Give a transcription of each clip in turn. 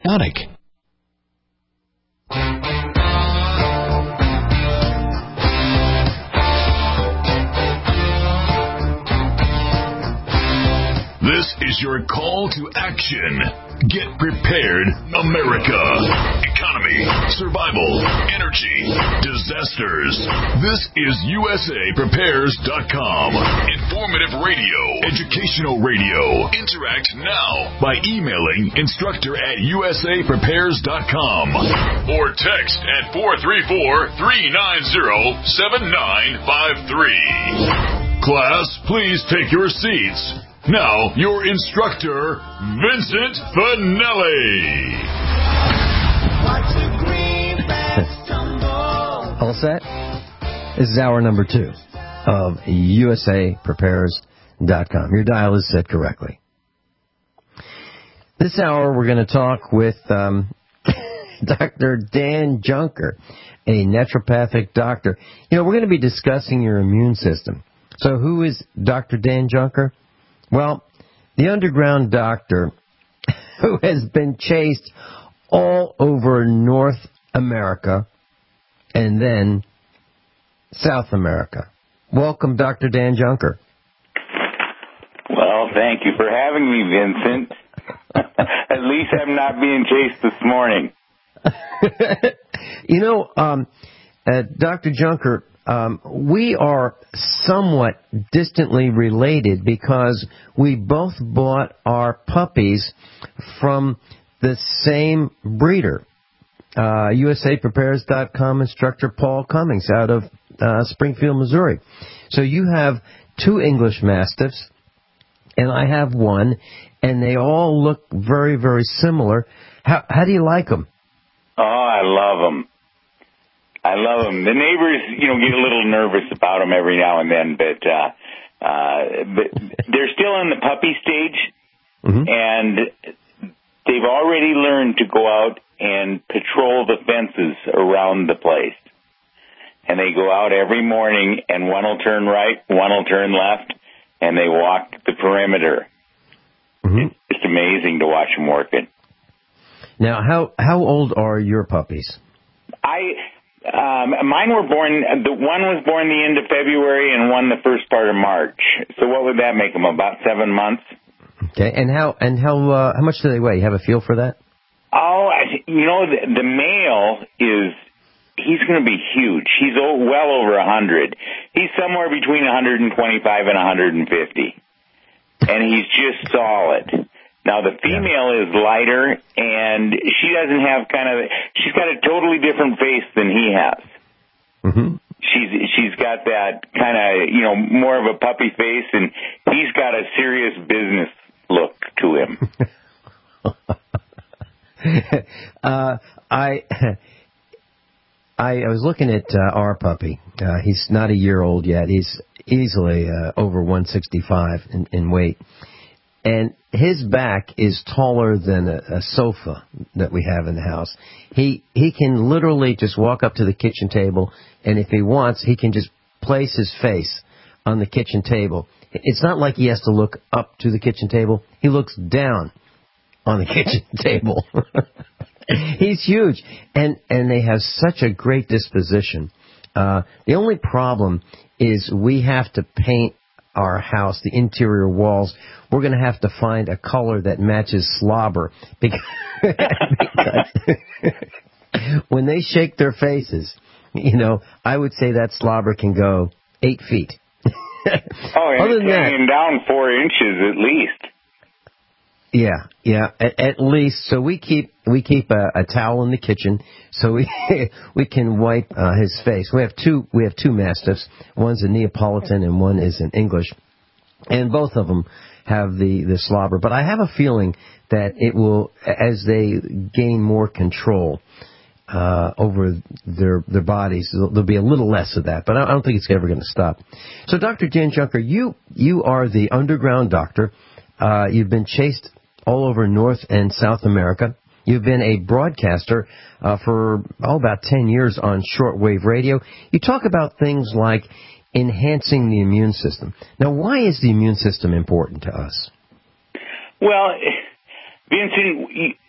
antibiotic. This is your call to action. Get prepared, America. Economy, survival, energy, disasters. This is USAPrepares.com. Informative radio, educational radio. Interact now by emailing instructor@USAPrepares.com or text at 434-390-7953. Class, please take your seats. Now, your instructor, Vincent Finelli. All set? This is hour number 2 of USAPrepares.com. Your dial is set correctly. This hour, we're going to talk with Dr. Dan Junker, a naturopathic doctor. You know, we're going to be discussing your immune system. So who is Dr. Dan Junker? Well, the underground doctor who has been chased all over North America and then South America. Welcome, Dr. Dan Junker. Well, thank you for having me, Vincent. At least I'm not being chased this morning. You know, Dr. Junker, we are somewhat distantly related because we both bought our puppies from the same breeder, USAPrepares.com instructor Paul Cummings out of Springfield, Missouri. So you have 2 English Mastiffs, and I have one, and they all look very, very similar. How do you like them? Oh, I love them. I love them. The neighbors, get a little nervous about them every now and then, but they're still in the puppy stage, and they've already learned to go out and patrol the fences around the place. And they go out every morning, and one will turn right, one will turn left, and they walk the perimeter. It's just amazing to watch them working. Now, how old are your puppies? Mine were born, one was born the end of February and one the first part of March. So what would that make them, about 7 months? Okay, and how much do they weigh? You have a feel for that? Oh, the male he's going to be huge. He's well over 100. He's somewhere between 125 and 150. And he's just solid. Now, the female is lighter, and she doesn't have she's got a totally different face than he has. She's got that kind of, more of a puppy face, and he's got a serious business look to him. I was looking at our puppy. He's not a year old yet. He's easily over 165 in weight. And his back is taller than a sofa that we have in the house. He can literally just walk up to the kitchen table, and if he wants, he can just place his face on the kitchen table. It's not like he has to look up to the kitchen table. He looks down on the kitchen table. He's huge, and they have such a great disposition. The only problem is we have to paint our house, the interior walls. We're going to have to find a color that matches slobber because when they shake their faces, I would say that slobber can go 8 feet. Other than that, down 4 inches at least. Yeah, at least. So we keep a towel in the kitchen so we can wipe his face. We have two Mastiffs. One's a Neapolitan and one is an English, and both of them have the slobber. But I have a feeling that it will, as they gain more control over their bodies, there'll be a little less of that. But I don't think it's ever going to stop. So, Dr. Dan Junker, you are the underground doctor. You've been chased all over North and South America. You've been a broadcaster for about 10 years on shortwave radio. You talk about things like enhancing the immune system. Now, why is the immune system important to us? Well, Vincent,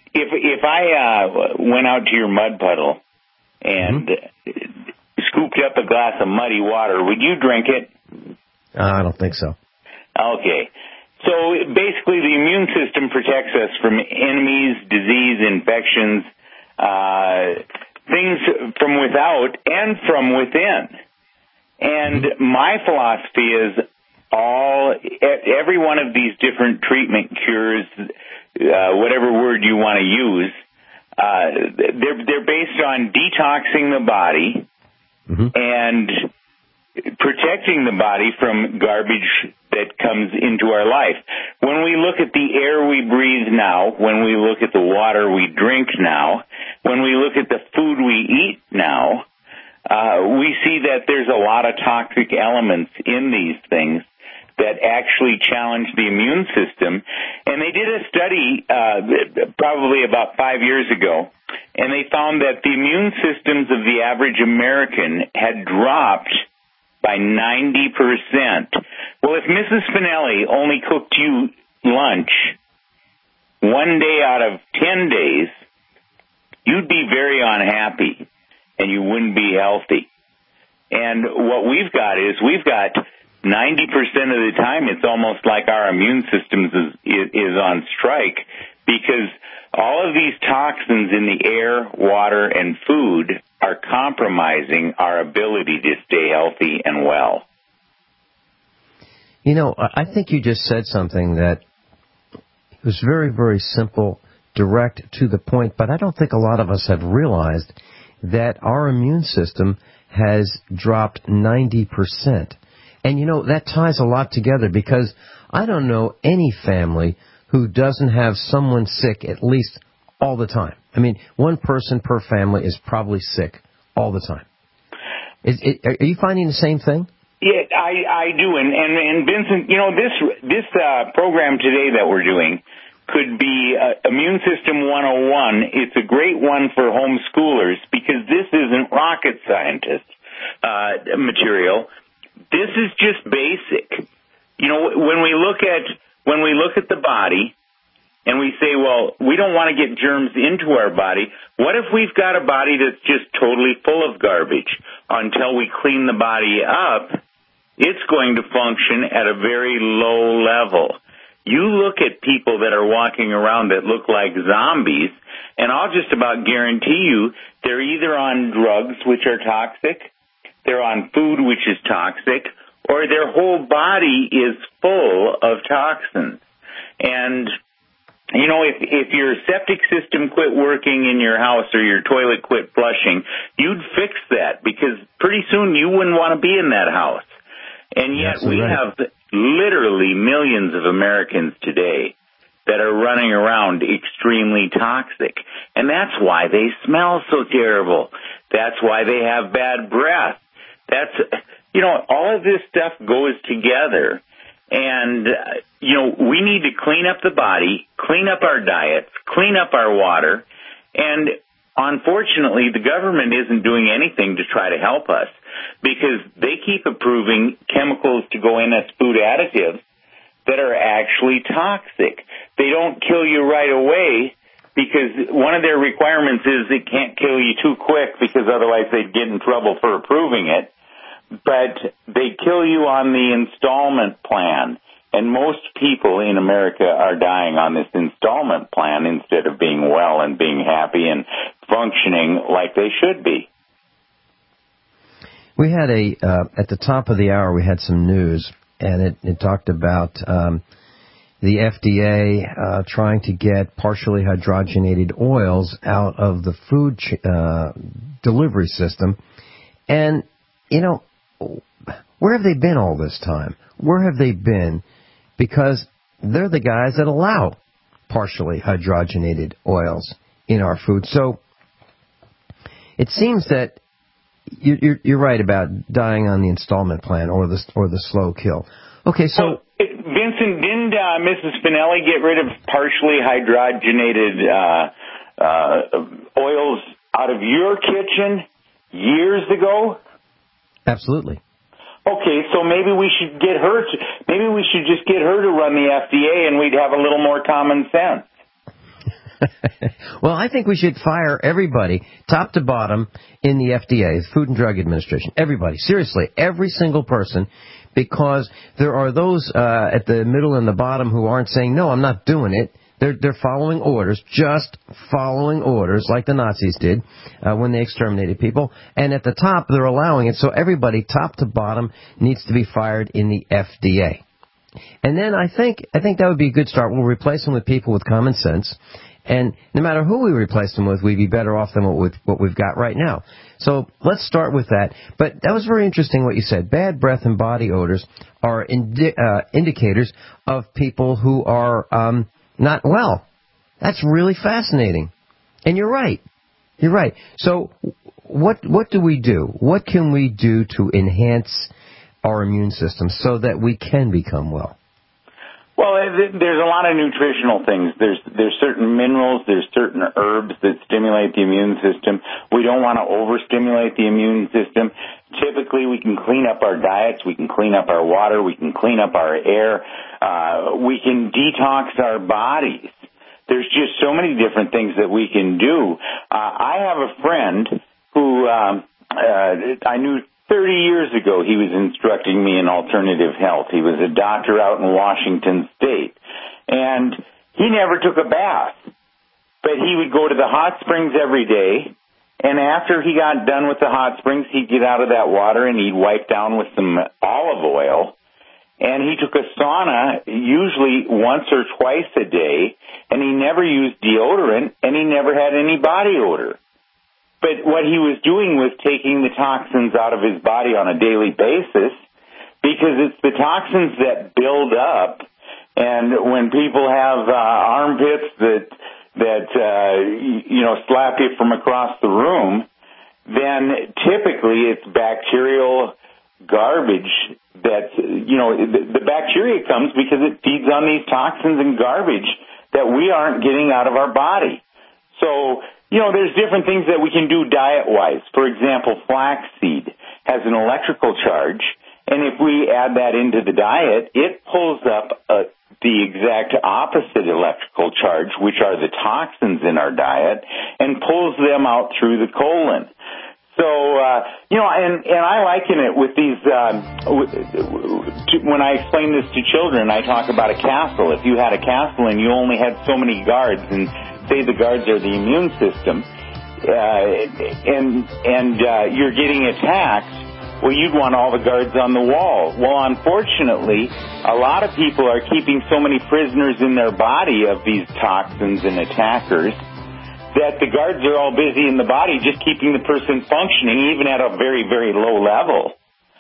if I went out to your mud puddle and scooped up a glass of muddy water, would you drink it? I don't think so. Okay. So basically the immune system protects us from enemies, disease, infections, things from without and from within. And my philosophy is every one of these different treatment cures, whatever word you want to use, they're based on detoxing the body and protecting the body from garbage that comes into our life. When we look at the air we breathe now, when we look at the water we drink now, when we look at the food we eat now, we see that there's a lot of toxic elements in these things that actually challenge the immune system. And they did a study probably about 5 years ago, and they found that the immune systems of the average American had dropped by 90%. Well, if Mrs. Spinelli only cooked you lunch 1 day out of 10 days, you'd be very unhappy and you wouldn't be healthy. And what we've got 90% of the time, it's almost like our immune system is on strike, because all of these toxins in the air, water, and food are compromising our ability to stay healthy and well. You know, I think you just said something that was very, very simple, direct, to the point, but I don't think a lot of us have realized that our immune system has dropped 90%. And, you know, that ties a lot together, because I don't know any family who doesn't have someone sick at least all the time. I mean, one person per family is probably sick all the time. Are you finding the same thing? Yeah, I do. And Vincent, you know, this program today that we're doing could be Immune System 101. It's a great one for homeschoolers, because this isn't rocket scientist material. This is just basic. You know, when we look at the body and we say, well, we don't want to get germs into our body, what if we've got a body that's just totally full of garbage? Until we clean the body up, it's going to function at a very low level. You look at people that are walking around that look like zombies, and I'll just about guarantee you they're either on drugs, which are toxic, they're on food, which is toxic, or their whole body is full of toxins. And, you know, if your septic system quit working in your house or your toilet quit flushing, you'd fix that, because pretty soon you wouldn't want to be in that house. And yet we have literally millions of Americans today that are running around extremely toxic. And that's why they smell so terrible. That's why they have bad breath. That's, you know, all of this stuff goes together. And, you know, we need to clean up the body, clean up our diets, clean up our water. And unfortunately, the government isn't doing anything to try to help us, because they keep approving chemicals to go in as food additives that are actually toxic. They don't kill you right away, because one of their requirements is it can't kill you too quick, because otherwise they'd get in trouble for approving it. But they kill you on the installment plan. And most people in America are dying on this installment plan instead of being well and being happy and functioning like they should be. We had at the top of the hour, we had some news, and it talked about the FDA trying to get partially hydrogenated oils out of the food delivery system. And, you know, where have they been all this time? Where have they been? Because they're the guys that allow partially hydrogenated oils in our food. So it seems that you're right about dying on the installment plan or the slow kill. Okay, so Vincent, didn't Mrs. Spinelli get rid of partially hydrogenated oils out of your kitchen years ago? Absolutely. Okay, so maybe we should get her. Maybe we should just get her to run the FDA, and we'd have a little more common sense. Well, I think we should fire everybody, top to bottom, in the FDA, the Food and Drug Administration. Everybody. Seriously, every single person. Because there are those at the middle and the bottom who aren't saying, no, I'm not doing it. They're following orders, just following orders, like the Nazis did when they exterminated people. And at the top, they're allowing it. So everybody, top to bottom, needs to be fired in the FDA. And then I think that would be a good start. We'll replace them with people with common sense. And no matter who we replace them with, we'd be better off than what we've got right now. So let's start with that. But that was very interesting what you said. Bad breath and body odors are indicators of people who are not well. That's really fascinating. And you're right. You're right. So what do we do? What can we do to enhance our immune system so that we can become well? Well, there's a lot of nutritional things. There's certain minerals, there's certain herbs that stimulate the immune system. We don't want to overstimulate the immune system. Typically, we can clean up our diets, we can clean up our water, we can clean up our air, we can detox our bodies. There's just so many different things that we can do. I have a friend who I knew 30 years ago. He was instructing me in alternative health. He was a doctor out in Washington State. And he never took a bath. But he would go to the hot springs every day. And after he got done with the hot springs, he'd get out of that water and he'd wipe down with some olive oil. And he took a sauna usually once or twice a day. And he never used deodorant. And he never had any body odor. But what he was doing was taking the toxins out of his body on a daily basis, because it's the toxins that build up. And when people have armpits that slap you from across the room, then typically it's bacterial garbage that's, the bacteria comes because it feeds on these toxins and garbage that we aren't getting out of our body. So, there's different things that we can do diet-wise. For example, flaxseed has an electrical charge, and if we add that into the diet, it pulls up the exact opposite electrical charge, which are the toxins in our diet, and pulls them out through the colon. So, and I liken it with these, when I explain this to children, I talk about a castle. If you had a castle and you only had so many guards, and say the guards are the immune system, and you're getting attacked, well, you'd want all the guards on the wall. Well, unfortunately, a lot of people are keeping so many prisoners in their body of these toxins and attackers that the guards are all busy in the body just keeping the person functioning, even at a very, very low level.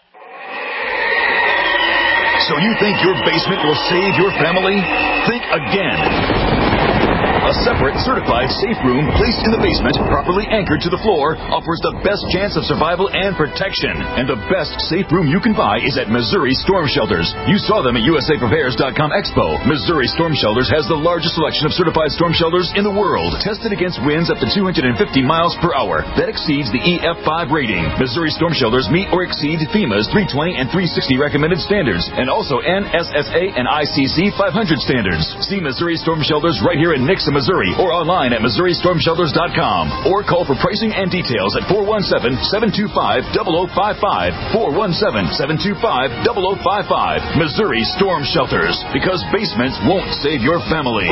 So you think your basement will save your family? Think again. A separate, certified safe room placed in the basement, properly anchored to the floor, offers the best chance of survival and protection. And the best safe room you can buy is at Missouri Storm Shelters. You saw them at USAPrepares.com Expo. Missouri Storm Shelters has the largest selection of certified storm shelters in the world, tested against winds up to 250 miles per hour. That exceeds the EF5 rating. Missouri Storm Shelters meet or exceed FEMA's 320 and 360 recommended standards, and also NSSA and ICC 500 standards. See Missouri Storm Shelters right here in Nixon, Missouri, or online at MissouriStormShelters.com, or call for pricing and details at 417-725-0055, 417-725-0055. Missouri Storm Shelters, because basements won't save your family.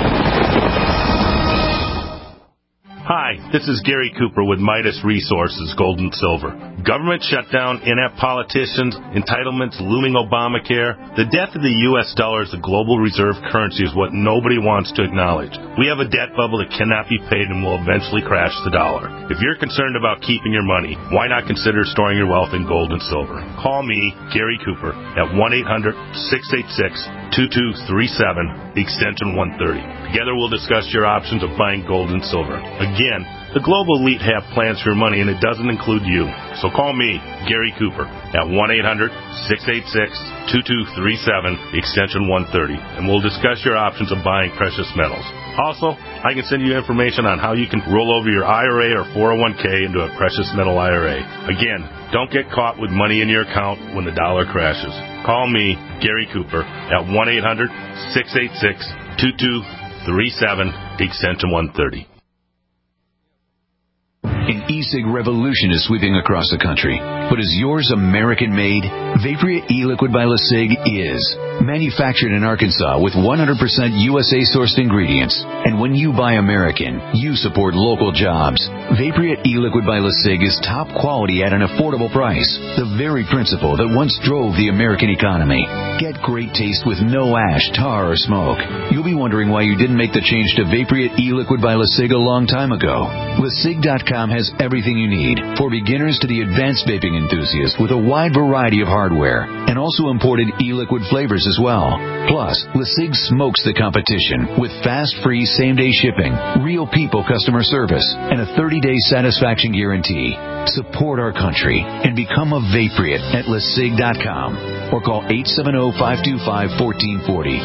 Hi, this is Gary Cooper with Midas Resources, Gold and Silver. Government shutdown, inept politicians, entitlements, looming Obamacare. The death of the U.S. dollar as the global reserve currency is what nobody wants to acknowledge. We have a debt bubble that cannot be paid and will eventually crash the dollar. If you're concerned about keeping your money, why not consider storing your wealth in gold and silver? Call me, Gary Cooper, at 1-800-686-2237, extension 130. Together we'll discuss your options of buying gold and silver. Again, the global elite have plans for your money, and it doesn't include you. So call me, Gary Cooper, at 1-800-686-2237, extension 130, and we'll discuss your options of buying precious metals. Also, I can send you information on how you can roll over your IRA or 401k into a precious metal IRA. Again, don't get caught with money in your account when the dollar crashes. Call me, Gary Cooper, at 1-800-686-2237. 877-37, extension 130. An e-cig revolution is sweeping across the country. But is yours American-made? Vapria e-liquid by LeSig is. Manufactured in Arkansas with 100% USA-sourced ingredients. And when you buy American, you support local jobs. Vapria e-liquid by LeSig is top quality at an affordable price. The very principle that once drove the American economy. Get great taste with no ash, tar, or smoke. You'll be wondering why you didn't make the change to Vapria e-liquid by LeSig a long time ago. LeSig.com has everything you need, for beginners to the advanced vaping enthusiast, with a wide variety of hardware, and also imported e-liquid flavors as well. Plus, LeSig smokes the competition with fast, free, same-day shipping, real people customer service, and a 30-day satisfaction guarantee. Support our country and become a Vapriot at LeSig.com or call 870-525-1440,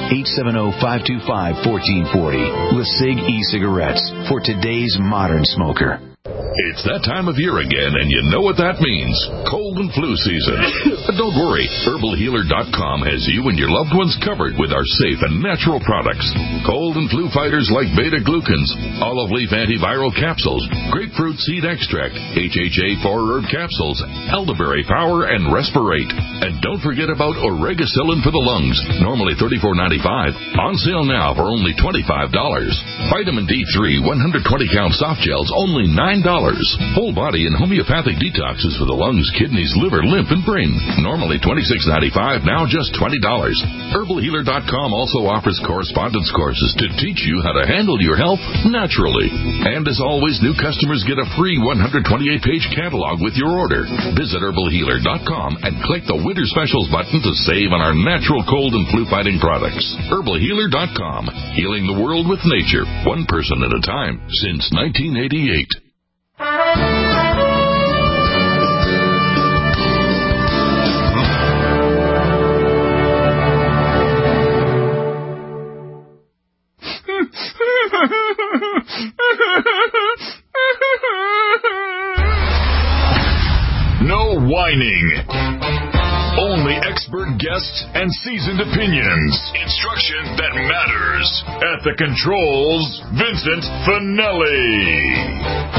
870-525-1440. LeSig e-cigarettes for today's modern smoker. It's that time of year again, and you know what that means. Cold and flu season. But don't worry. HerbalHealer.com has you and your loved ones covered with our safe and natural products. Cold and flu fighters like beta-glucans, olive leaf antiviral capsules, grapefruit seed extract, HHA 4-herb capsules, elderberry power, and Respirate. And don't forget about Oregacillin for the lungs, normally $34.95. On sale now for only $25. Vitamin D3 120-count soft gels, only $9. Whole body and homeopathic detoxes for the lungs, kidneys, liver, lymph, and brain. Normally $26.95, now just $20. HerbalHealer.com also offers correspondence courses to teach you how to handle your health naturally. And as always, new customers get a free 128-page catalog with your order. Visit HerbalHealer.com and click the Winter Specials button to save on our natural cold and flu-fighting products. HerbalHealer.com, healing the world with nature, one person at a time, since 1988. No whining. Only expert guests and seasoned opinions. Instruction that matters. At the controls, Vincent Finelli.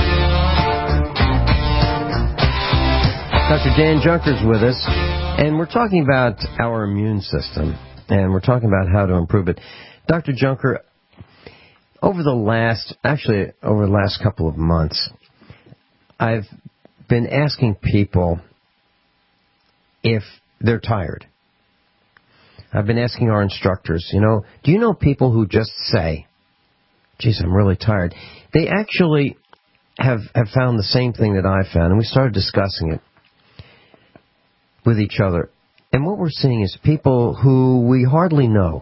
Dr. Dan Junker's with us, and we're talking about our immune system, and we're talking about how to improve it. Dr. Junker, over the last couple of months, I've been asking people if they're tired. I've been asking our instructors, do you know people who just say, geez, I'm really tired? They actually have found the same thing that I found, and we started discussing it with each other. And what we're seeing is people who we hardly know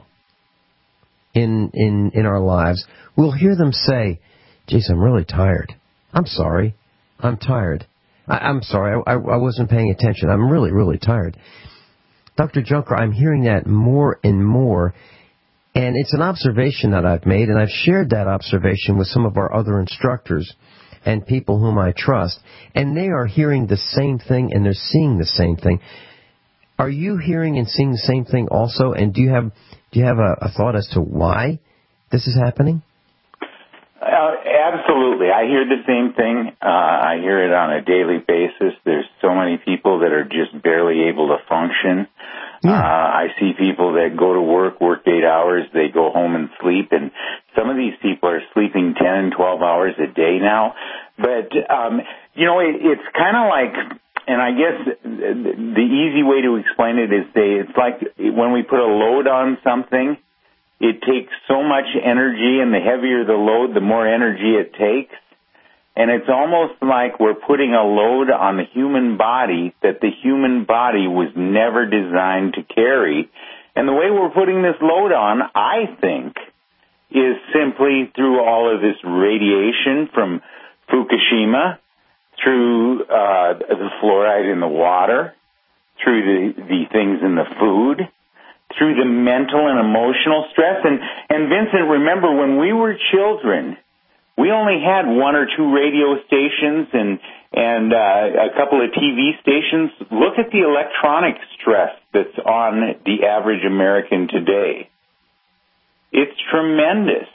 in our lives, we'll hear them say, geez, I'm really tired. I'm sorry. I'm tired. I'm sorry. I wasn't paying attention. I'm really, really tired. Dr. Junker, I'm hearing that more and more, and it's an observation that I've made, and I've shared that observation with some of our other instructors and people whom I trust, and they are hearing the same thing, and they're seeing the same thing. Are you hearing and seeing the same thing also, and do you have a thought as to why this is happening? Absolutely. I hear the same thing. I hear it on a daily basis. There's so many people that are just barely able to function. Yeah. I see people that go to work 8 hours, they go home and sleep, and some of these people are sleeping 10 and 12 hours a day now. But, it's kind of like, and I guess the easy way to explain it is it's like when we put a load on something, it takes so much energy, and the heavier the load, the more energy it takes. And it's almost like we're putting a load on the human body that the human body was never designed to carry. And the way we're putting this load on, I think, is simply through all of this radiation from Fukushima, through the fluoride in the water, through the things in the food, through the mental and emotional stress. And Vincent, remember, when we were children, we only had 1 or 2 radio stations and a couple of TV stations. Look at the electronic stress that's on the average American today. It's tremendous.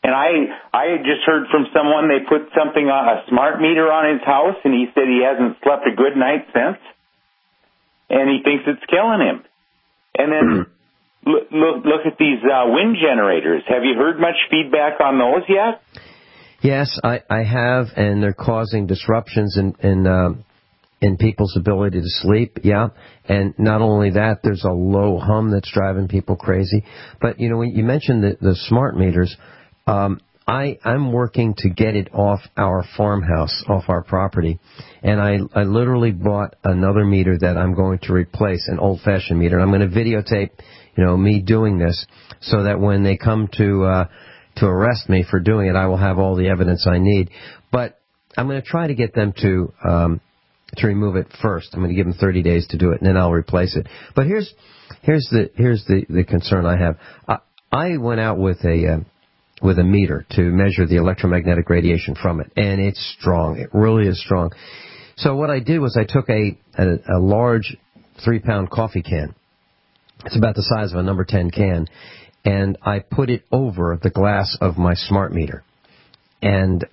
And I had just heard from someone they put something on a smart meter on his house, and he said he hasn't slept a good night since, and he thinks it's killing him. And then look at these wind generators. Have you heard much feedback on those yet? Yes, I have, and they're causing disruptions in people's ability to sleep, yeah. And not only that, there's a low hum that's driving people crazy. But, you know, when you mentioned the smart meters, I'm working to get it off our farmhouse, off our property. And I literally bought another meter that I'm going to replace, an old-fashioned meter. And I'm going to videotape, you know, me doing this so that when they come to arrest me for doing it, I will have all the evidence I need. But I'm going to try to get them to remove it first. I'm going to give them 30 days to do it, and then I'll replace it. But here's the concern I have. I went out with a meter to measure the electromagnetic radiation from it, and it's strong. It really is strong. So what I did was I took a large 3-pound coffee can. It's about the size of a number 10 can, and I put it over the glass of my smart meter. And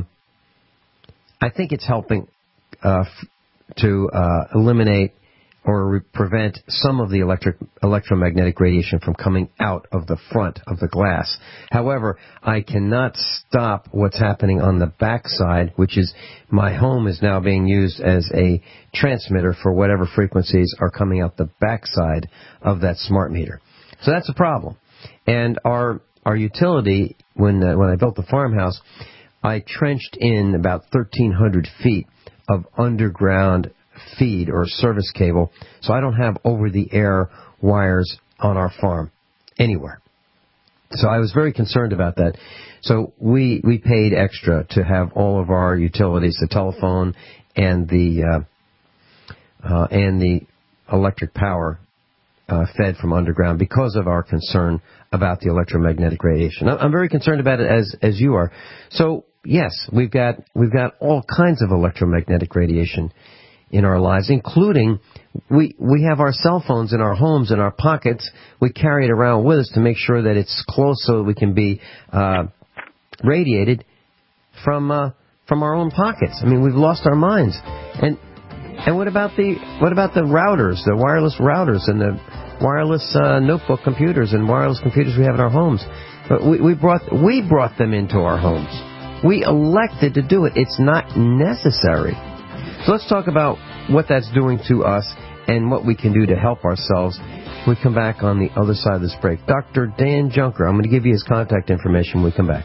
I think it's helping to eliminate or prevent some of the electromagnetic radiation from coming out of the front of the glass. However, I cannot stop what's happening on the back side, which is my home is now being used as a transmitter for whatever frequencies are coming out the back side of that smart meter. So that's a problem. And our utility, when I built the farmhouse, I trenched in about 1,300 feet of underground feed or service cable, so I don't have over-the-air wires on our farm anywhere. So I was very concerned about that. So we paid extra to have all of our utilities, the telephone and the electric power fed from underground because of our concern about the electromagnetic radiation. I'm very concerned about it as you are. So yes, we've got all kinds of electromagnetic radiation in our lives, including we have our cell phones in our homes, in our pockets. We carry it around with us to make sure that it's close so that we can be radiated from our own pockets. I mean, we've lost our minds. And what about the routers, the wireless routers, and the wireless notebook computers and wireless computers we have in our homes? But we brought them into our homes. We elected to do it. It's not necessary. So let's talk about what that's doing to us and what we can do to help ourselves when we come back on the other side of this break. Dr. Dan Junker, I'm going to give you his contact information when we come back.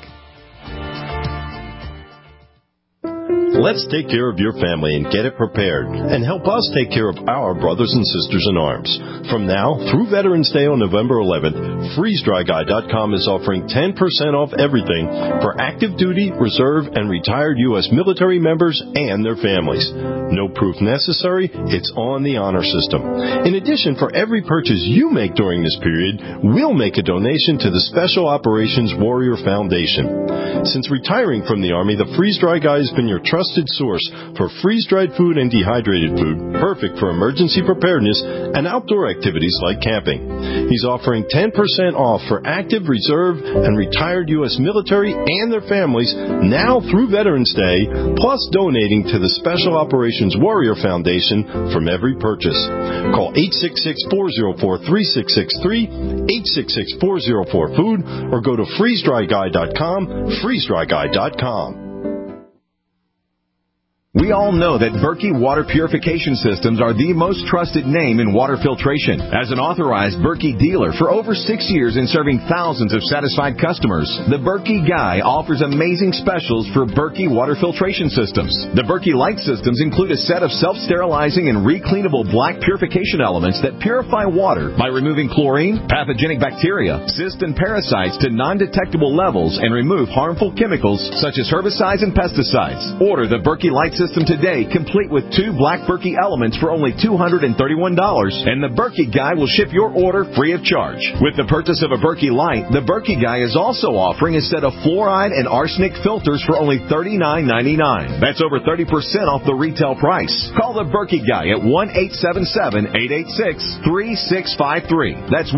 Let's take care of your family and get it prepared, and help us take care of our brothers and sisters in arms. From now through Veterans Day on November 11th, FreezeDryGuy.com is offering 10% off everything for active duty, reserve, and retired U.S. military members and their families. No proof necessary, it's on the honor system. In addition, for every purchase you make during this period, we'll make a donation to the Special Operations Warrior Foundation. Since retiring from the Army, the Freeze Dry Guy has been your trusted source for freeze-dried food and dehydrated food, perfect for emergency preparedness and outdoor activities like camping. He's offering 10% off for active, reserve, and retired U.S. military and their families now through Veterans Day, plus donating to the Special Operations Warrior Foundation from every purchase. Call 866-404-3663, 866-404-FOOD, or go to FreezeDryGuy.com, FreezeDryGuy.com. We all know that Berkey Water Purification Systems are the most trusted name in water filtration. As an authorized Berkey dealer for over 6 years and serving thousands of satisfied customers, the Berkey Guy offers amazing specials for Berkey Water Filtration Systems. The Berkey Light Systems include a set of self-sterilizing and recleanable black purification elements that purify water by removing chlorine, pathogenic bacteria, cysts, and parasites to non-detectable levels and remove harmful chemicals such as herbicides and pesticides. Order the Berkey Light Systems system today, complete with 2 Black Berkey elements for only $231, and the Berkey Guy will ship your order free of charge. With the purchase of a Berkey Light, the Berkey Guy is also offering a set of fluoride and arsenic filters for only $39.99. That's over 30% off the retail price. Call the Berkey Guy at 1-877-886-3653. That's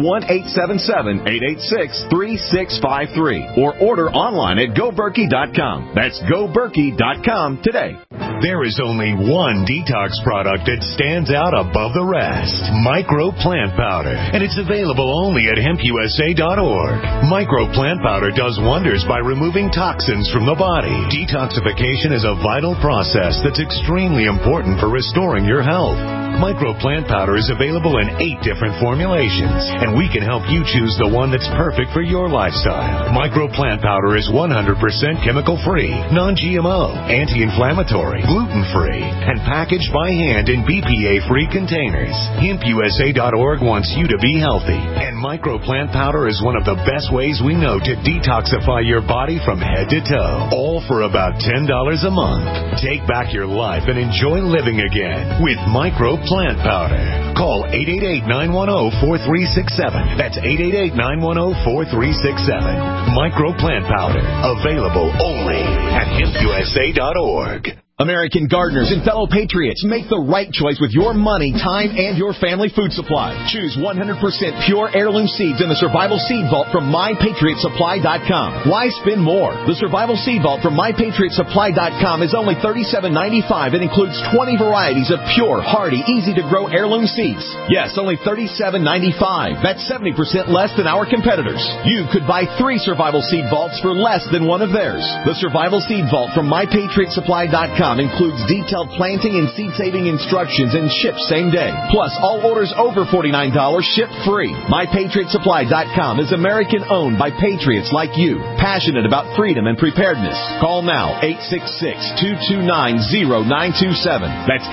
1-877-886-3653. Or order online at GoBerkey.com. That's GoBerkey.com today. There is only one detox product that stands out above the rest. Micro Plant Powder. And it's available only at HempUSA.org. Micro Plant Powder does wonders by removing toxins from the body. Detoxification is a vital process that's extremely important for restoring your health. Micro Plant Powder is available in 8 different formulations, and we can help you choose the one that's perfect for your lifestyle. Micro Plant Powder is 100% chemical-free, non-GMO, anti-inflammatory, gluten-free, and packaged by hand in BPA-free containers. HempUSA.org wants you to be healthy, and Micro Plant Powder is one of the best ways we know to detoxify your body from head to toe, all for about $10 a month. Take back your life and enjoy living again with Micro Plant Powder. Call 888-910-4367. That's 888-910-4367. Micro Plant Powder. Available only at HempUSA.org. American gardeners and fellow patriots, make the right choice with your money, time, and your family food supply. Choose 100% pure heirloom seeds in the Survival Seed Vault from MyPatriotSupply.com. Why spend more? The Survival Seed Vault from MyPatriotSupply.com is only $37.95 and includes 20 varieties of pure, hardy, easy-to-grow heirloom seeds. Yes, only $37.95. That's 70% less than our competitors. You could buy 3 Survival Seed Vaults for less than one of theirs. The Survival Seed Vault from MyPatriotSupply.com includes detailed planting and seed-saving instructions and ships same day. Plus, all orders over $49 ship free. MyPatriotSupply.com is American-owned by patriots like you, passionate about freedom and preparedness. Call now, 866-229-0927. That's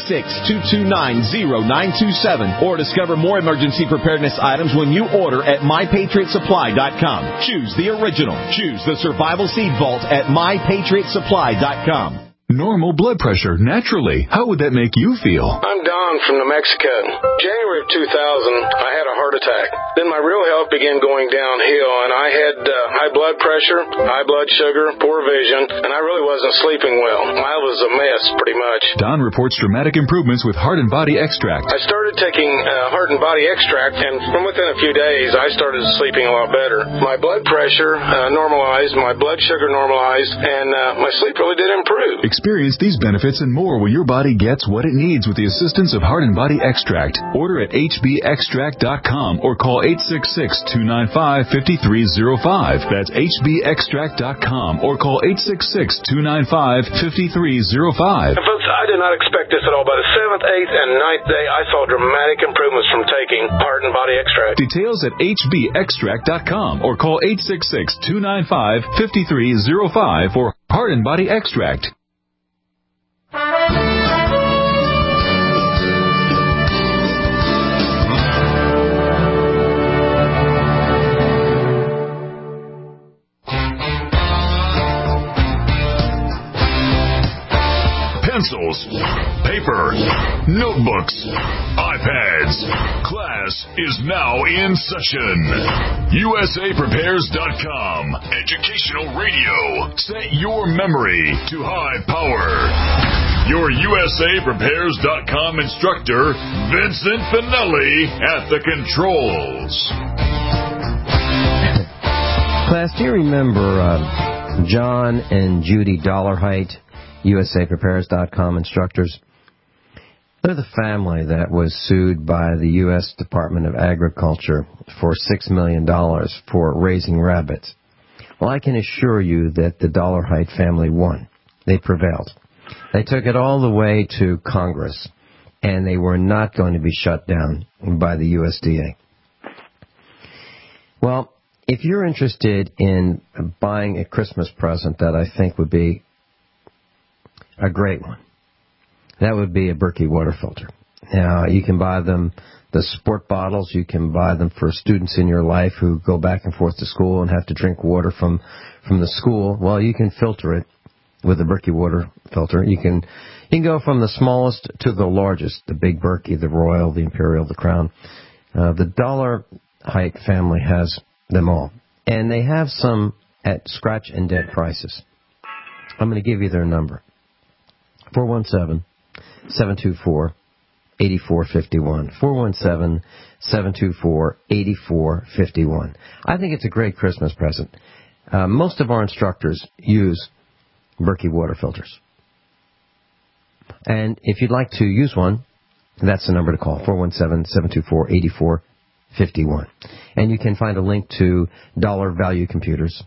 866-229-0927. Or discover more emergency preparedness items when you order at MyPatriotSupply.com. Choose the original. Choose the Survival Seed Vault at MyPatriotSupply.com. Normal blood pressure, naturally. How would that make you feel? I'm Don from New Mexico. January of 2000, I had a heart attack. Then my real health began going downhill, and I had high blood pressure, high blood sugar, poor vision, and I really wasn't sleeping well. I was a mess, pretty much. Don reports dramatic improvements with Heart and Body Extract. I started taking Heart and Body Extract, and from within a few days, I started sleeping a lot better. My blood pressure normalized, my blood sugar normalized, and my sleep really did improve. Experience these benefits and more when your body gets what it needs with the assistance of Heart and Body Extract. Order at hbextract.com or call 866-295-5305. That's hbextract.com or call 866-295-5305. Folks, I did not expect this at all. By the 7th, 8th, and 9th day, I saw dramatic improvements from taking Heart and Body Extract. Details at hbextract.com or call 866-295-5305 for Heart and Body Extract. Pencils, paper, notebooks, iPads. Class is now in session. USAPrepares.com. Educational radio. Set your memory to high power. Your USAPrepares.com instructor, Vincent Finelli, at the controls. Class, do you remember John and Judy Dollarhite, USAPrepares.com instructors? They're the family that was sued by the U.S. Department of Agriculture for $6 million for raising rabbits. Well, I can assure you that the Dollarhite family won. They prevailed. They took it all the way to Congress, and they were not going to be shut down by the USDA. Well, if you're interested in buying a Christmas present that I think would be a great one, that would be a Berkey water filter. Now, you can buy them, the sport bottles. You can buy them for students in your life who go back and forth to school and have to drink water from the school. Well, you can filter it with the Berkey water filter. You can go from the smallest to the largest, the Big Berkey, the Royal, the Imperial, the Crown. The Dollar Height family has them all. And they have some at scratch and dead prices. I'm going to give you their number. 417-724-8451. 417-724-8451. I think it's a great Christmas present. Most of our instructors use Berkey water filters. And if you'd like to use one, that's the number to call, 417-724-8451. And you can find a link to Dollar Value Computers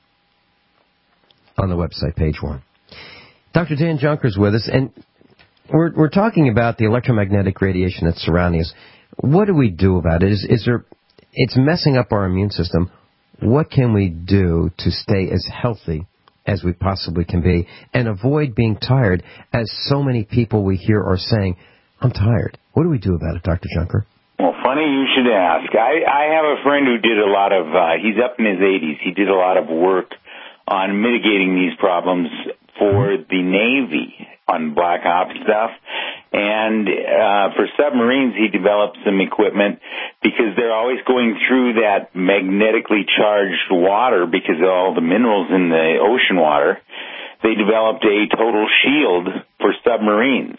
on the website, page 1. Dr. Dan Junker's with us, and we're talking about the electromagnetic radiation that's surrounding us. What do we do about it? It's messing up our immune system. What can we do to stay as healthy as we possibly can be and avoid being tired, as so many people we hear are saying, I'm tired. What do we do about it, Dr. Junker? Well, funny you should ask. I have a friend who did a lot of, he's up in his 80s. He did a lot of work on mitigating these problems for the Navy on Black Ops stuff. And for submarines, he developed some equipment because they're always going through that magnetically charged water because of all the minerals in the ocean water. They developed a total shield for submarines.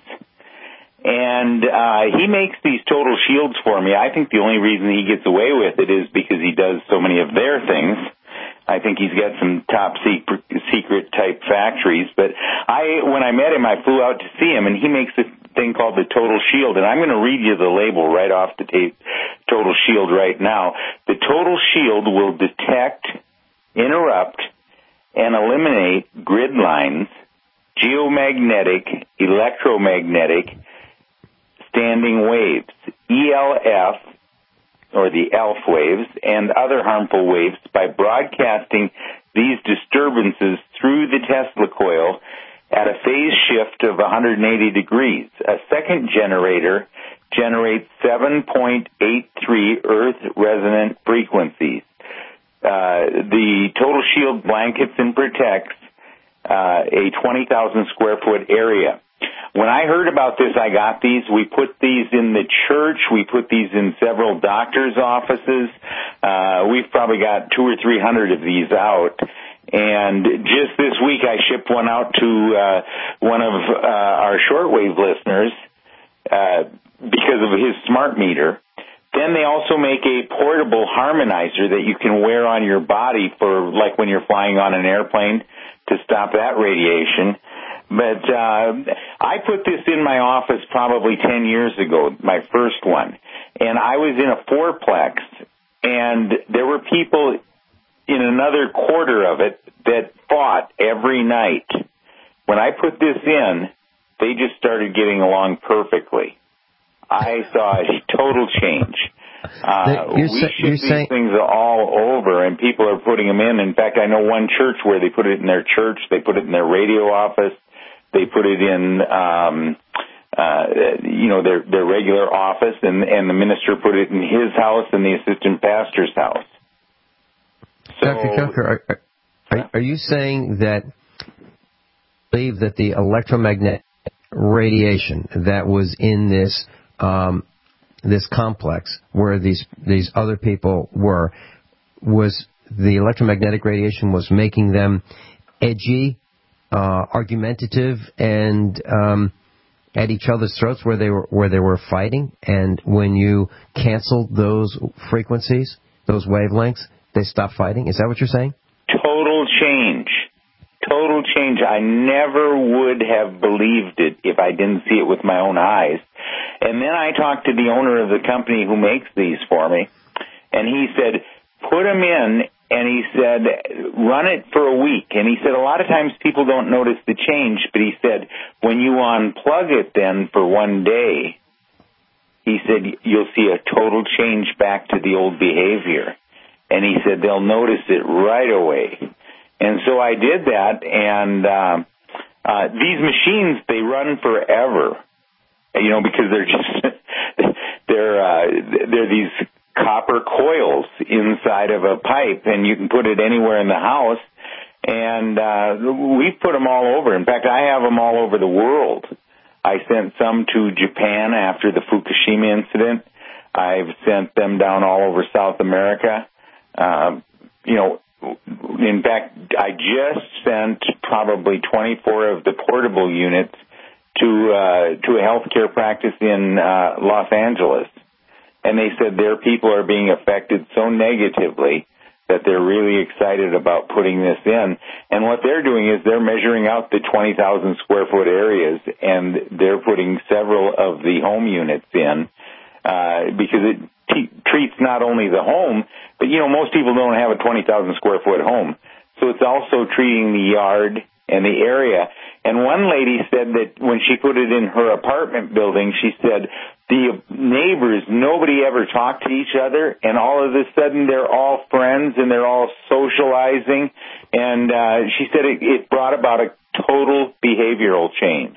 And he makes these total shields for me. I think the only reason he gets away with it is because he does so many of their things. I think he's got some top secret type factories. But when I met him, I flew out to see him, and he makes a thing called the Total Shield. And I'm going to read you the label right off the Total Shield right now. The Total Shield will detect, interrupt, and eliminate grid lines, geomagnetic, electromagnetic, standing waves, ELF, or the ELF waves, and other harmful waves by broadcasting these disturbances through the Tesla coil at a phase shift of 180 degrees. A second generator generates 7.83 Earth resonant frequencies. The Total Shield blankets and protects a 20,000 square foot area. When I heard about this, I got these. We put these in the church. We put these in several doctors' offices. We've probably got 200 or 300 of these out. And just this week, I shipped one out to one of our shortwave listeners because of his smart meter. Then they also make a portable harmonizer that you can wear on your body for, like, when you're flying on an airplane to stop that radiation. But I put this in my office probably 10 years ago, my first one. And I was in a fourplex, and there were people in another quarter of it that fought every night. When I put this in, they just started getting along perfectly. I saw a total change. We ship these things all over, and people are putting them in. In fact, I know one church where they put it in their church, they put it in their radio office, they put it in, their regular office, and the minister put it in his house and the assistant pastor's house. So, Dr. Junker, are you saying that you believe that the electromagnetic radiation that was in this this complex where these other people was the electromagnetic radiation was making them edgy, argumentative, and at each other's throats where they were fighting, and when you canceled those frequencies, those wavelengths, they stopped fighting? Is that what you're saying? Total change. Total change. I never would have believed it if I didn't see it with my own eyes. And then I talked to the owner of the company who makes these for me, and he said, put them in, and he said, run it for a week. And he said, a lot of times people don't notice the change, but he said, when you unplug it then for one day, he said, you'll see a total change back to the old behavior. And he said, they'll notice it right away. And so I did that, and these machines, they run forever, because they're just, they're these copper coils inside of a pipe, and you can put it anywhere in the house, And we've put them all over. In fact, I have them all over the world. I sent some to Japan after the Fukushima incident. I've sent them down all over South America. In fact, I just sent probably 24 of the portable units to a healthcare practice in Los Angeles. And they said their people are being affected so negatively that they're really excited about putting this in. And what they're doing is they're measuring out the 20,000 square foot areas, and they're putting several of the home units in because it treats not only the home, but, most people don't have a 20,000 square foot home. So it's also treating the yard and the area. And one lady said that when she put it in her apartment building, she said the neighbors, nobody ever talked to each other, and all of a sudden they're all friends and they're all socializing. And she said it brought about a total behavioral change.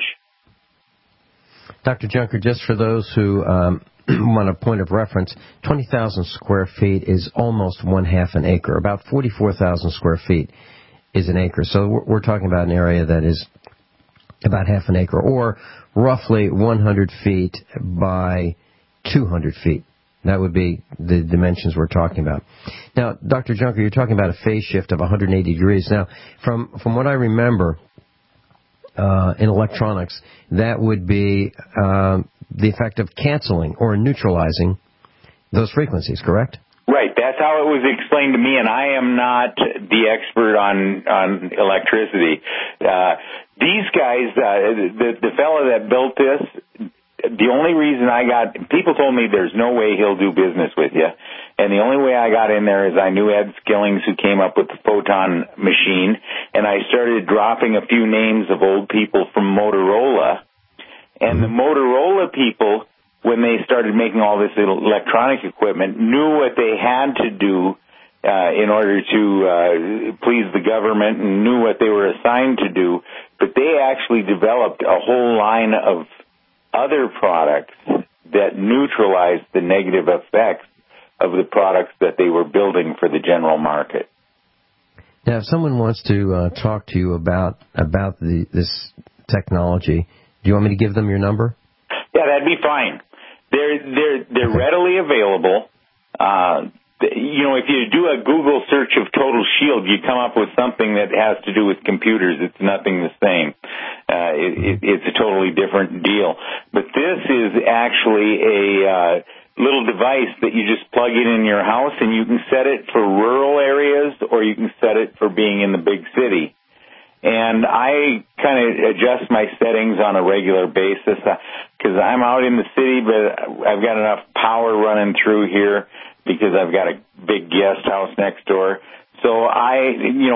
Dr. Junker, just for those who want a point of reference, 20,000 square feet is almost 1/2 an acre. About 44,000 square feet is an acre. So we're talking about an area that is about 1/2 an acre, or roughly 100 feet by 200 feet. That would be the dimensions we're talking about. Now, Dr. Junker, you're talking about a phase shift of 180 degrees. Now, from what I remember in electronics, that would be the effect of canceling or neutralizing those frequencies, correct? Right. That's how it was explained to me, and I am not the expert on electricity. These guys, the fellow that built this, the only reason people told me there's no way he'll do business with you. And the only way I got in there is I knew Ed Skillings, who came up with the photon machine, and I started dropping a few names of old people from Motorola. And the Motorola people, when they started making all this electronic equipment, knew what they had to do in order to please the government, and knew what they were assigned to do. But they actually developed a whole line of other products that neutralized the negative effects of the products that they were building for the general market. Now, if someone wants to talk to you about this technology, do you want me to give them your number? Yeah, that'd be fine. They're readily available. If you do a Google search of Total Shield, you come up with something that has to do with computers. It's nothing the same. It's a totally different deal. But this is actually a little device that you just plug it in your house, and you can set it for rural areas, or you can set it for being in the big city. And I kind of adjust my settings on a regular basis because I'm out in the city, but I've got enough power running through here because I've got a big guest house next door. So I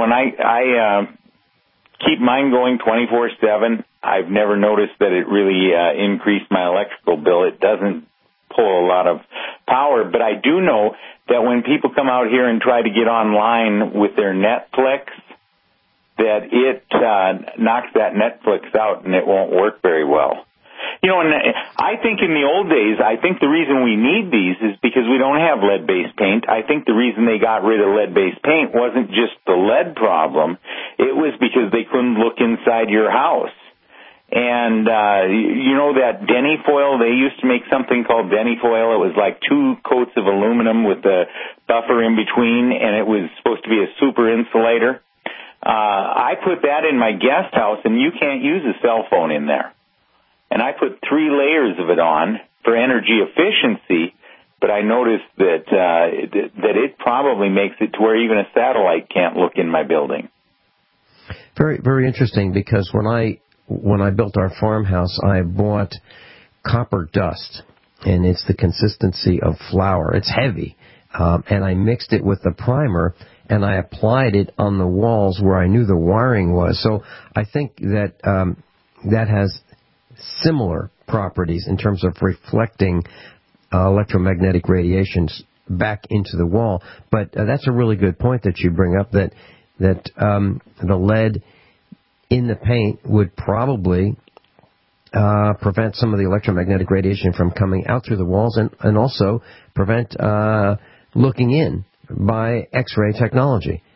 keep mine going 24/7. I've never noticed that it really increased my electrical bill. It doesn't pull a lot of power, but I do know that when people come out here and try to get online with their Netflix, that it knocks that Netflix out and it won't work very well. And I think in the old days, I think the reason we need these is because we don't have lead-based paint. I think the reason they got rid of lead-based paint wasn't just the lead problem. It was because they couldn't look inside your house. And, that Denny foil, they used to make something called Denny foil. It was like 2 coats of aluminum with a buffer in between, and it was supposed to be a super insulator. I put that in my guest house, and you can't use a cell phone in there. And I put 3 layers of it on for energy efficiency, but I noticed that it probably makes it to where even a satellite can't look in my building. Very, very interesting, because when I built our farmhouse, I bought copper dust, and it's the consistency of flour. It's heavy, and I mixed it with the primer, and I applied it on the walls where I knew the wiring was. So I think that that has similar properties in terms of reflecting electromagnetic radiations back into the wall. But that's a really good point that you bring up, that the lead in the paint would probably prevent some of the electromagnetic radiation from coming out through the walls, and also prevent looking in by X-ray technology.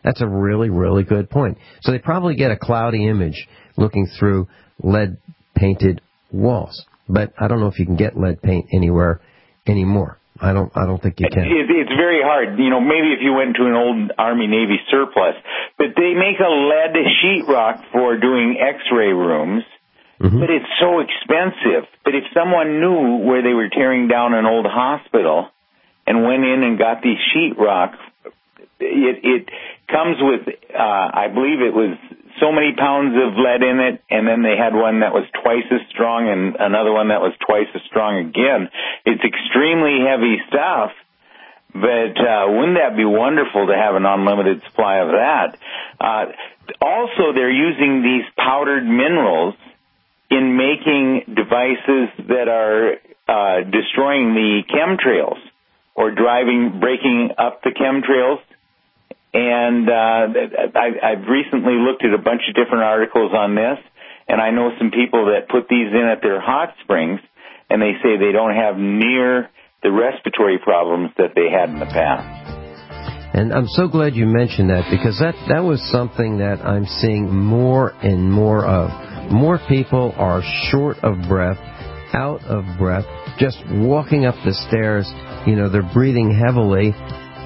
That's a really, really good point. So they probably get a cloudy image looking through lead-painted walls. But I don't know if you can get lead paint anywhere anymore. I don't think you can. It's very hard. Maybe if you went to an old Army Navy surplus. But they make a lead sheetrock for doing X-ray rooms. Mm-hmm. But it's so expensive. But if someone knew where they were tearing down an old hospital and went in and got these sheetrock, it comes with, I believe it was so many pounds of lead in it, and then they had one that was twice as strong and another one that was twice as strong again. It's extremely heavy stuff, but wouldn't that be wonderful to have an unlimited supply of that? Also, they're using these powdered minerals in making devices that are destroying the chemtrails or breaking up the chemtrails. And I've recently looked at a bunch of different articles on this, and I know some people that put these in at their hot springs, and they say they don't have near the respiratory problems that they had in the past. And I'm so glad you mentioned that, because that was something that I'm seeing more and more of. More people are short of breath, out of breath, just walking up the stairs. They're breathing heavily.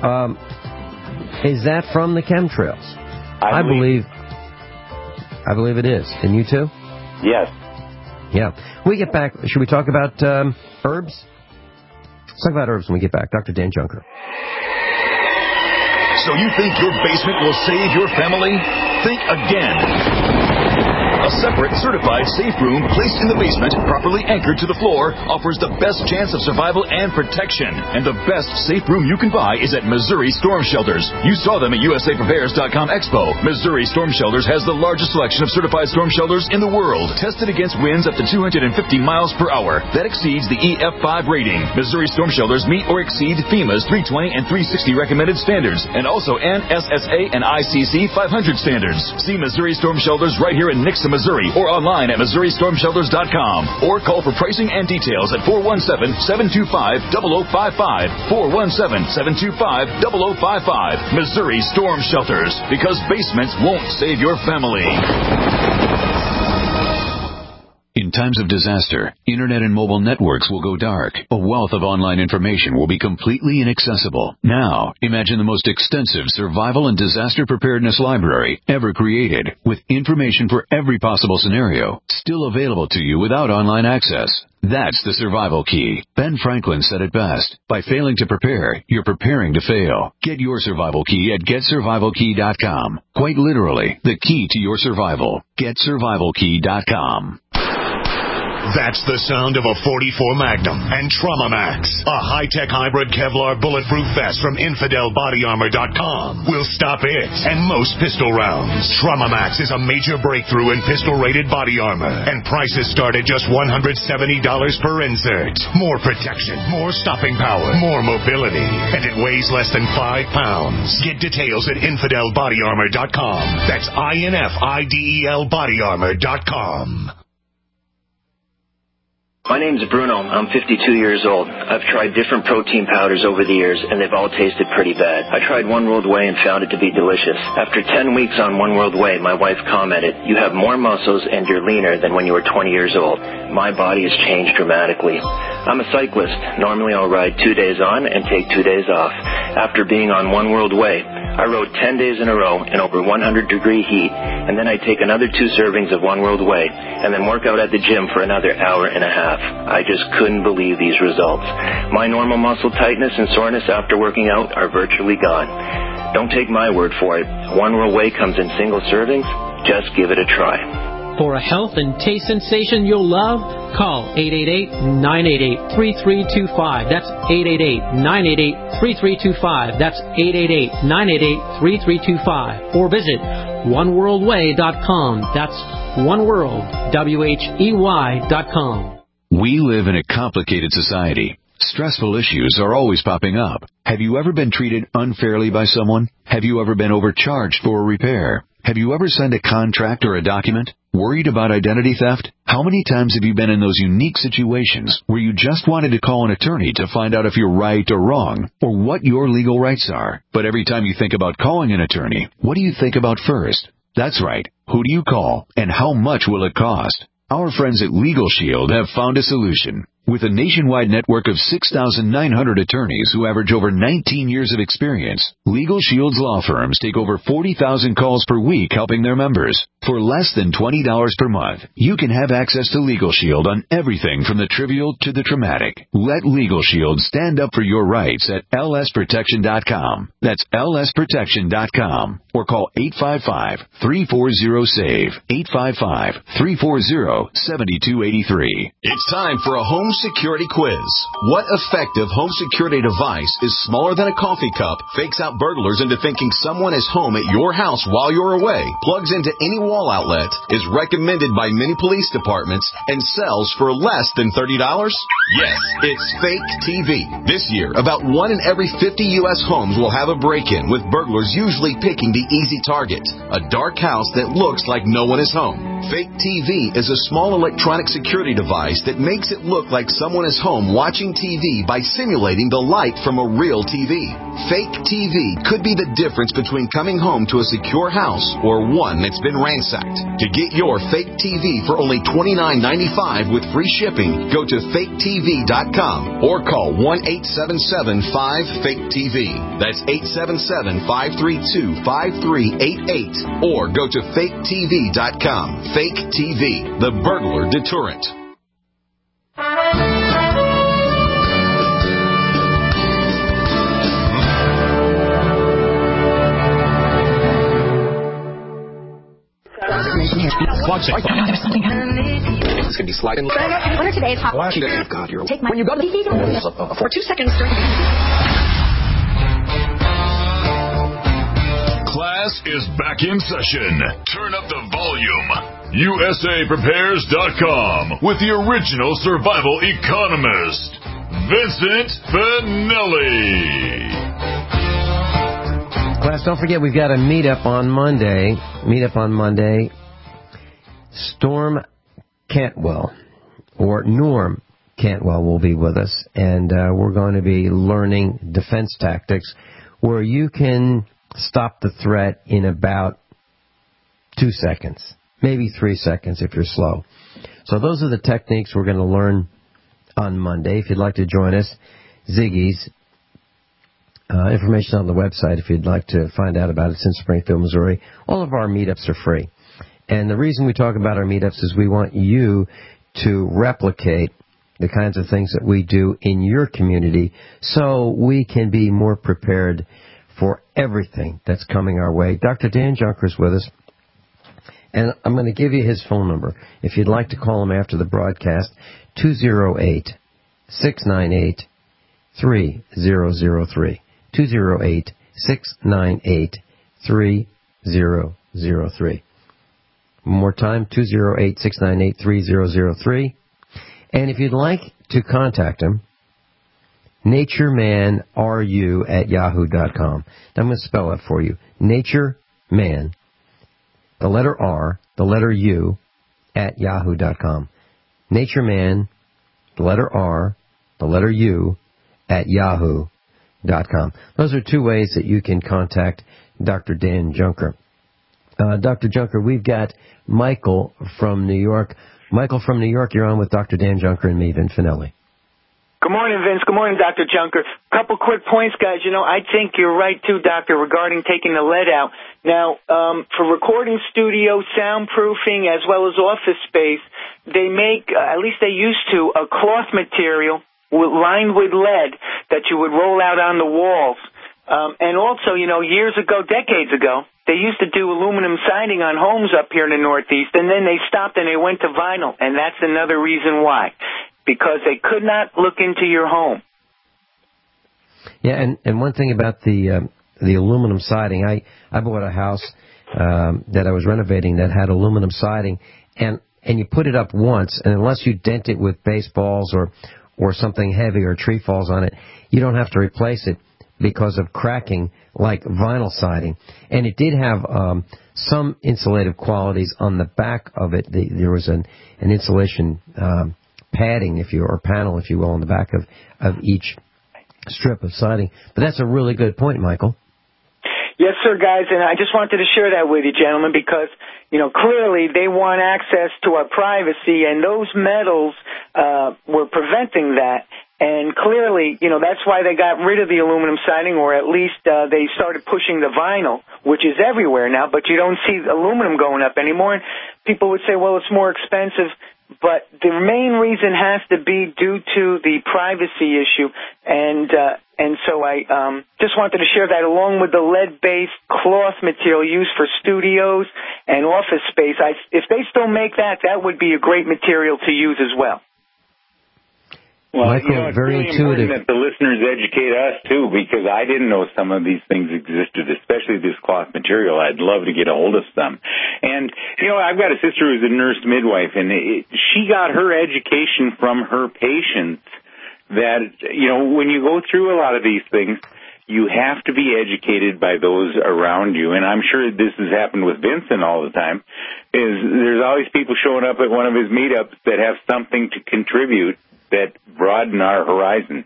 Is that from the chemtrails? I believe it is. And you too? Yes. Yeah. When we get back, should we talk about herbs? Let's talk about herbs when we get back. Dr. Dan Junker. So you think your basement will save your family? Think again. A separate, certified safe room placed in the basement, properly anchored to the floor, offers the best chance of survival and protection. And the best safe room you can buy is at Missouri Storm Shelters. You saw them at USAPrepares.com Expo. Missouri Storm Shelters has the largest selection of certified storm shelters in the world, tested against winds up to 250 miles per hour. That exceeds the EF5 rating. Missouri Storm Shelters meet or exceed FEMA's 320 and 360 recommended standards, and also NSSA and ICC 500 standards. See Missouri Storm Shelters right here in Nixa, Missouri, or online at MissouriStormShelters.com, or call for pricing and details at 417-725-0055, 417-725-0055. Missouri Storm Shelters, because basements won't save your family. In times of disaster, internet and mobile networks will go dark. A wealth of online information will be completely inaccessible. Now, imagine the most extensive survival and disaster preparedness library ever created, with information for every possible scenario, still available to you without online access. That's the survival key. Ben Franklin said it best. By failing to prepare, you're preparing to fail. Get your survival key at GetSurvivalKey.com. Quite literally, the key to your survival. GetSurvivalKey.com. That's the sound of a .44 Magnum and Trauma Max, a high-tech hybrid Kevlar bulletproof vest from InfidelBodyArmor.com. Will stop it and most pistol rounds. Trauma Max is a major breakthrough in pistol-rated body armor, and prices start at just $170 per insert. More protection, more stopping power, more mobility, and it weighs less than 5 pounds. Get details at InfidelBodyArmor.com. That's INFIDEL My name's Bruno. I'm 52 years old. I've tried different protein powders over the years, and they've all tasted pretty bad. I tried One World Whey and found it to be delicious. After 10 weeks on One World Whey, my wife commented, "You have more muscles and you're leaner than when you were 20 years old." My body has changed dramatically. I'm a cyclist. Normally I'll ride 2 days on and take 2 days off. After being on One World Whey, I rode 10 days in a row in over 100-degree heat, and then I take another 2 servings of One World Whey, and then work out at the gym for another hour and a half. I just couldn't believe these results. My normal muscle tightness and soreness after working out are virtually gone. Don't take my word for it. One World Whey comes in single servings. Just give it a try. For a health and taste sensation you'll love, call 888-988-3325. That's 888-988-3325. That's 888-988-3325. Or visit OneWorldWhey.com. That's OneWorld, We live in a complicated society. Stressful issues are always popping up. Have you ever been treated unfairly by someone? Have you ever been overcharged for a repair? Have you ever signed a contract or a document? Worried about identity theft? How many times have you been in those unique situations where you just wanted to call an attorney to find out if you're right or wrong, or what your legal rights are? But every time you think about calling an attorney, what do you think about first? That's right. Who do you call, and how much will it cost? Our friends at Legal Shield have found a solution. With a nationwide network of 6,900 attorneys who average over 19 years of experience, Legal Shield's law firms take over 40,000 calls per week helping their members. For less than $20 per month, you can have access to Legal Shield on everything from the trivial to the traumatic. Let Legal Shield stand up for your rights at lsprotection.com. That's lsprotection.com. Or call 855-340-SAVE. 855-340-7283. It's time for a home security quiz. What effective home security device is smaller than a coffee cup, fakes out burglars into thinking someone is home at your house while you're away, plugs into any wall outlet, is recommended by many police departments, and sells for less than $30? Yes, it's Fake TV. This year, about 1 in every 50 U.S. homes will have a break-in, with burglars usually picking the easy target, a dark house that looks like no one is home. Fake TV is a small electronic security device that makes it look like someone is home watching TV by simulating the light from a real TV. Fake TV could be the difference between coming home to a secure house or one that's been ransacked. To get your Fake TV for only $29.95 with free shipping, go to faketv.com or call 1-877-5-FAKE-TV. That's 877-532-5388 or go to faketv.com. Fake TV, the burglar deterrent. This could be sliding. What are today's hot? Oh God, you're take my when you go to the for 2 seconds. Class is back in session. Turn up the volume. USAPrepares.com with the original survival economist, Vincent Finelli. Class, don't forget we've got a meetup on Monday. Storm Cantwell, or Norm Cantwell, will be with us, and we're going to be learning defense tactics where you can stop the threat in about 2 seconds, maybe 3 seconds if you're slow. So those are the techniques we're going to learn on Monday. If you'd like to join us, Ziggy's. Information on the website if you'd like to find out about it. It's in Springfield, Missouri. All of our meetups are free. And the reason we talk about our meetups is we want you to replicate the kinds of things that we do in your community so we can be more prepared for everything that's coming our way. Dr. Dan Junker's with us, and I'm going to give you his phone number. If you'd like to call him after the broadcast, 208-698-3003. 208-698-3003. One more time, 208-698-3003. And if you'd like to contact him, naturemanru@yahoo.com. I'm going to spell it for you. Natureman, the letter R, the letter U, @yahoo.com. Natureman, the letter R, the letter U, @yahoo.com. Those are 2 ways that you can contact Dr. Dan Junker. Dr. Junker, we've got Michael from New York. Michael from New York, you're on with Dr. Dan Junker and me, Vin Finelli. Good morning, Vince. Good morning, Dr. Junker. Couple quick points, guys. You know, I think you're right, too, Doctor, regarding taking the lead out. Now, for recording studio, soundproofing, as well as office space, they make, at least they used to, a cloth material lined with lead that you would roll out on the walls. And also, you know, years ago, decades ago, they used to do aluminum siding on homes up here in the Northeast, and then they stopped and they went to vinyl, and that's another reason why, because they could not look into your home. Yeah, and one thing about the aluminum siding, I bought a house that I was renovating that had aluminum siding, and you put it up once, and unless you dent it with baseballs or something heavy or tree falls on it, you don't have to replace it. because of cracking like vinyl siding. And it did have some insulative qualities on the back of it. There was an insulation padding, or panel, if you will, on the back of each strip of siding. But that's a really good point, Michael. Yes, sir, guys, and I just wanted to share that with you, gentlemen, because, clearly they want access to our privacy, and those metals were preventing that. And clearly, that's why they got rid of the aluminum siding, or at least they started pushing the vinyl, which is everywhere now, but you don't see aluminum going up anymore. And people would say, well, it's more expensive. But the main reason has to be due to the privacy issue, and so I just wanted to share that along with the lead-based cloth material used for studios and office space. If they still make that, that would be a great material to use as well. Well, Michael, it's really important that the listeners educate us, too, because I didn't know some of these things existed, especially this cloth material. I'd love to get a hold of some. And, I've got a sister who's a nurse midwife, and she got her education from her patients that, when you go through a lot of these things, you have to be educated by those around you. And I'm sure this has happened with Vincent all the time, is there's always people showing up at one of his meetups that have something to contribute that broaden our horizon.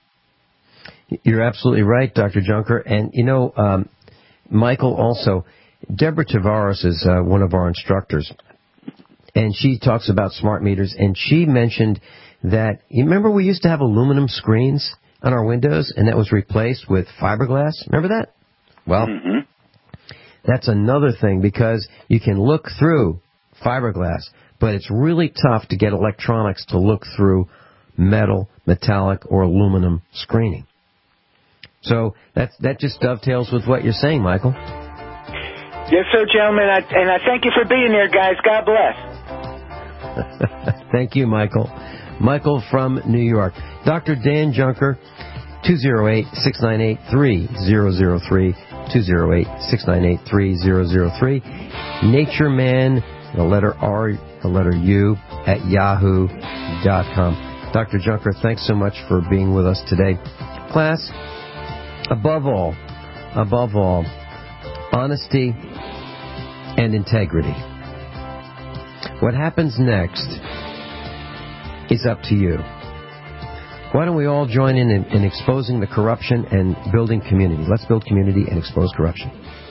You're absolutely right, Dr. Junker. And, Michael, also, Deborah Tavares is one of our instructors, and she talks about smart meters, and she mentioned that, you remember we used to have aluminum screens on our windows, and that was replaced with fiberglass? Remember that? Well, that's another thing, because you can look through fiberglass, but it's really tough to get electronics to look through metal, metallic, or aluminum screening. So that just dovetails with what you're saying, Michael. Yes, sir, gentlemen, and I thank you for being there, guys. God bless. Thank you, Michael. Michael from New York. Dr. Dan Junker, 208-698-3003, 208-698-3003. Nature Man, the letter R, the letter U, at yahoo.com. Dr. Junker, thanks so much for being with us today. Class, above all, honesty and integrity. What happens next is up to you. Why don't we all join in exposing the corruption and building community? Let's build community and expose corruption.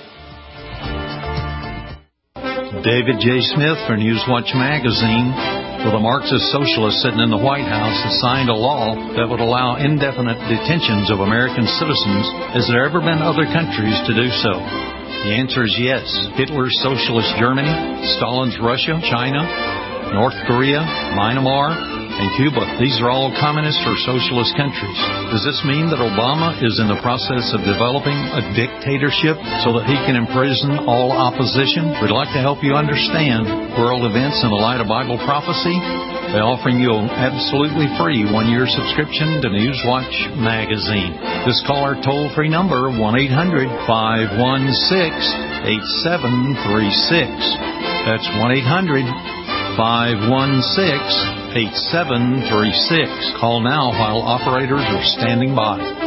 David J. Smith for Newswatch Magazine. Well, the Marxist socialist sitting in the White House has signed a law that would allow indefinite detentions of American citizens. Has there ever been other countries to do so? The answer is yes. Hitler's socialist Germany, Stalin's Russia, China, North Korea, Myanmar, and Cuba. These are all communist or socialist countries. Does this mean that Obama is in the process of developing a dictatorship so that he can imprison all opposition? We'd like to help you understand world events in the light of Bible prophecy by offering you an absolutely free one-year subscription to Newswatch Magazine. This caller toll-free number, 1-800-516-8736. That's 1-800-516-8736. Call now while operators are standing by.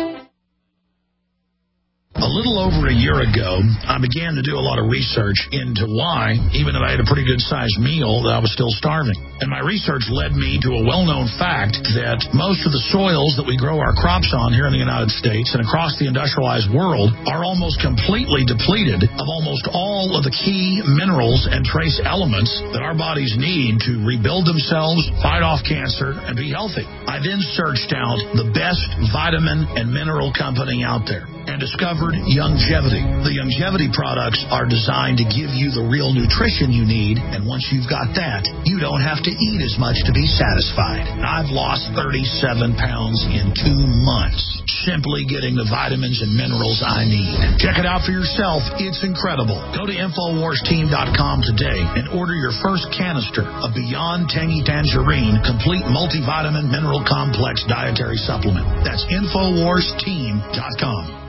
A little over a year ago, I began to do a lot of research into why, even if I had a pretty good-sized meal, that I was still starving. And my research led me to a well-known fact that most of the soils that we grow our crops on here in the United States and across the industrialized world are almost completely depleted of almost all of the key minerals and trace elements that our bodies need to rebuild themselves, fight off cancer, and be healthy. I then searched out the best vitamin and mineral company out there and discovered Youngevity. The Youngevity products are designed to give you the real nutrition you need, and once you've got that, you don't have to eat as much to be satisfied. I've lost 37 pounds in 2 months, simply getting the vitamins and minerals I need. Check it out for yourself. It's incredible. Go to InfoWarsTeam.com today and order your first canister of Beyond Tangy Tangerine Complete Multivitamin Mineral Complex Dietary Supplement. That's InfoWarsTeam.com.